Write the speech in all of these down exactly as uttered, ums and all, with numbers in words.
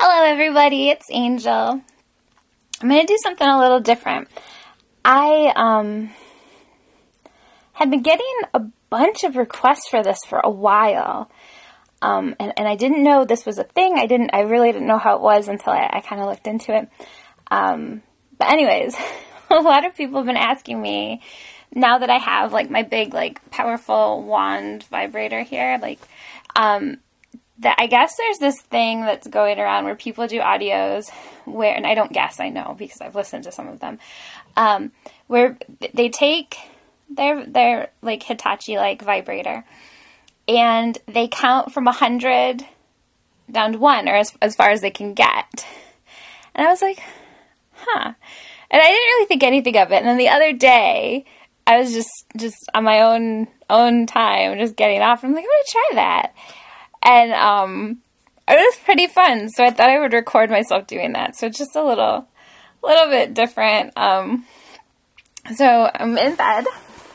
Hello everybody, it's Angel. I'm going to do something a little different. I um, had been getting a bunch of requests for this for a while. Um, and, and I didn't know this was a thing. I didn't, I really didn't know how it was until I, I kind of looked into it. Um, but anyways, a lot of people have been asking me, now that I have like my big, like powerful wand vibrator here, like, um, that I guess there's this thing that's going around where people do audios where, and I don't guess, I know because I've listened to some of them, um, where they take their, their like Hitachi like vibrator and they count from a hundred down to one, or as, as far as they can get. And I was like, huh. And I didn't really think anything of it. And then the other day, I was just, just on my own, own time, just getting off. I'm like, I'm going to try that. And um, it was pretty fun. So I thought I would record myself doing that. So it's just a little, little bit different. Um, so I'm in bed.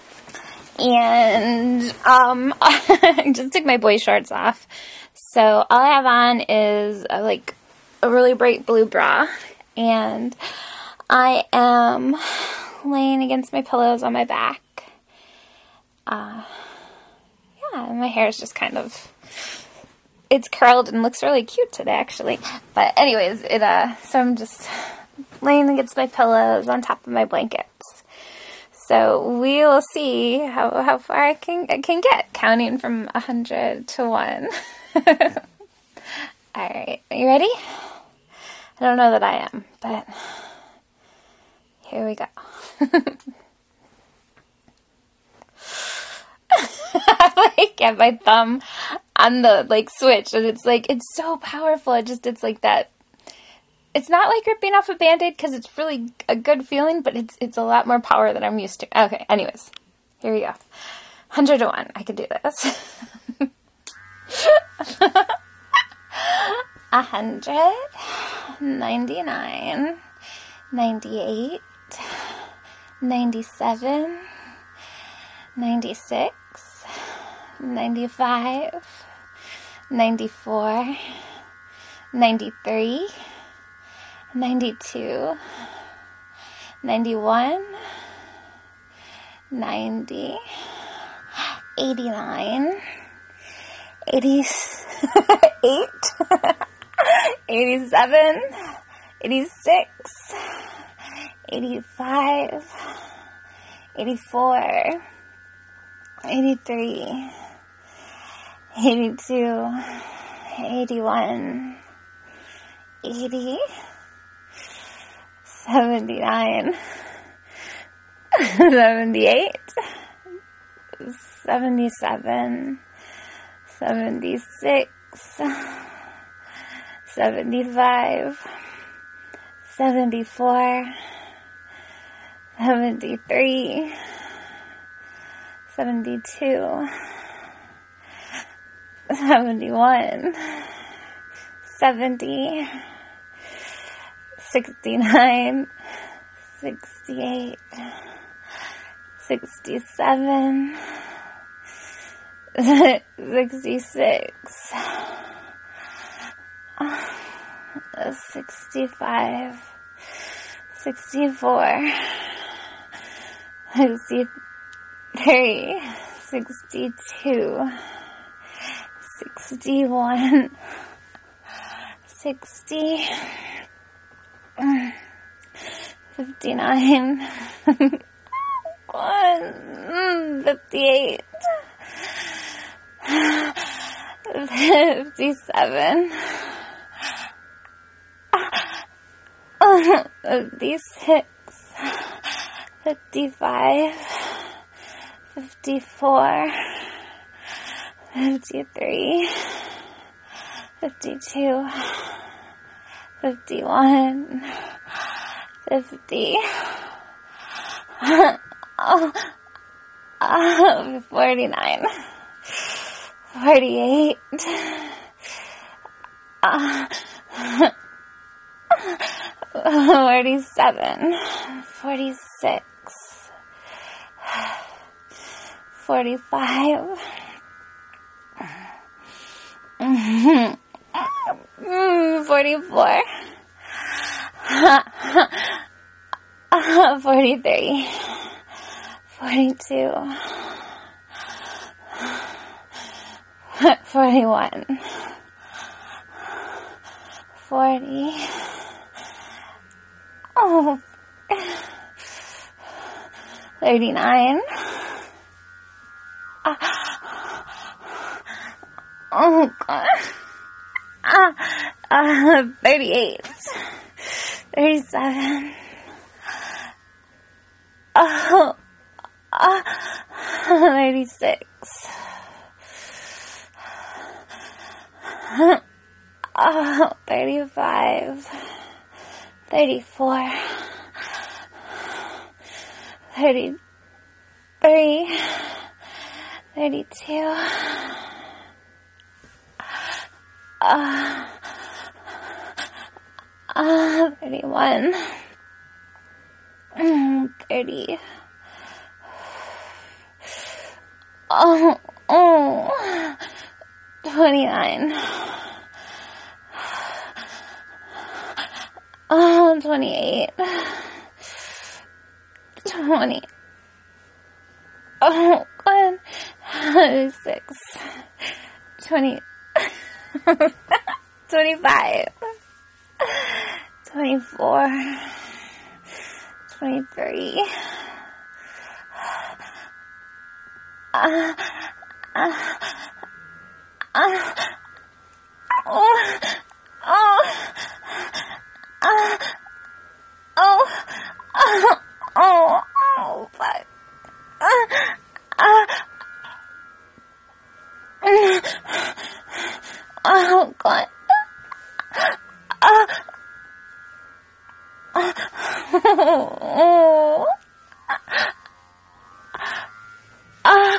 And um, I just took my boy shorts off. So all I have on is a, like a really bright blue bra. And I am laying against my pillows on my back. Uh, yeah, and my hair is just kind of, it's curled and looks really cute today, actually. But anyways, it uh, so I'm just laying against my pillows on top of my blankets. So we will see how, how far I can, I can get, counting from one hundred to one. Alright, are you ready? I don't know that I am, but here we go. I like have my thumb on the like switch, and it's like, it's so powerful. It just, it's like that. It's not like ripping off a Band-Aid because it's really a good feeling, but it's it's a lot more power than I'm used to. Okay, anyways, here we go. one hundred to one. I can do this. one hundred, ninety-nine, ninety-eight, ninety-seven, ninety-six, ninety-five, ninety-four, ninety-three, ninety-two, ninety-one, ninety, eighty-nine, eighty-eight, eighty-seven, eighty-six, eighty-five, eighty-four, eighty-three, eighty-two, eighty-one, eighty, seventy-nine, seventy-eight, seventy-seven, seventy-six, seventy-five, seventy-four, seventy-three, seventy-two, seventy-one, seventy, sixty-nine, sixty-eight, sixty-seven, sixty-six, sixty-five, sixty-four, sixty-three, sixty-two, sixty-one, sixty, fifty-nine, fifty-eight, fifty-seven, fifty-six, fifty-five, fifty-four, fifty-three, fifty-two, fifty-one, fifty, forty-nine, forty-eight, forty-seven, forty-six, forty-five, forty-four, forty-three, forty-two, forty-one, forty, oh, thirty-nine, uh, oh God, uh, uh, thirty-eight, thirty-seven, oh, uh, thirty-six, oh, thirty-five, thirty-four, thirty-three, thirty-two, uh, uh, thirty-one, thirty, oh, oh, twenty-nine, oh, twenty-eight, twenty, oh, God, twenty-six, twenty, twenty-five, twenty-four, twenty-three, uh, uh, uh, oh, oh, uh, oh, oh, oh, oh, fuck, uh, uh, oh, God, uh, oh, uh,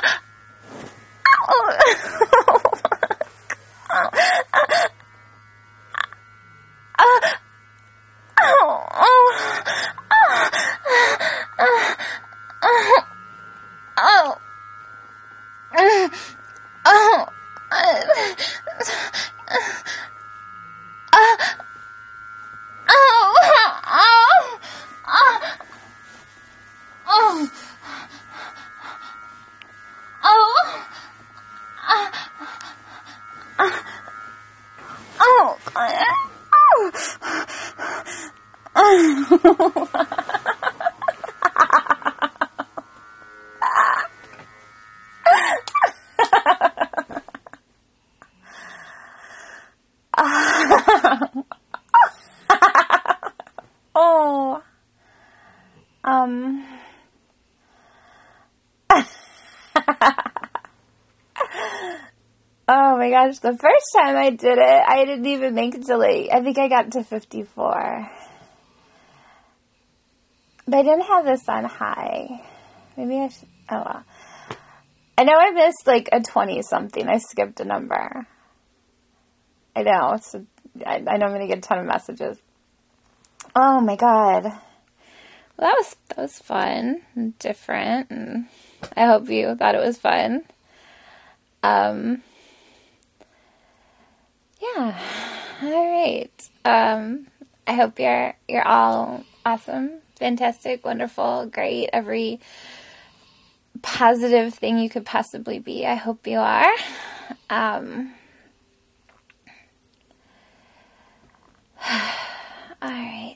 oh, um, oh my gosh, the first time I did it, I didn't even make it to like, I think I got to fifty-four. But I didn't have this on high. Maybe I should, oh well. I know I missed like a twenty something. I skipped a number. I know. So I, I know I'm going to get a ton of messages. Oh my God. Well, that was, that was fun and different. And I hope you thought it was fun. Um, yeah. All right. Um, I hope you're, you're all awesome, fantastic, wonderful, great, every positive thing you could possibly be. I hope you are. Um, all right.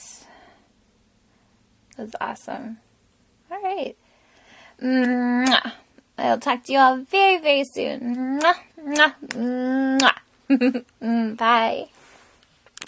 That's awesome. All right. Mwah. I'll talk to you all very, very soon. Mwah. Mwah. Mwah. Bye.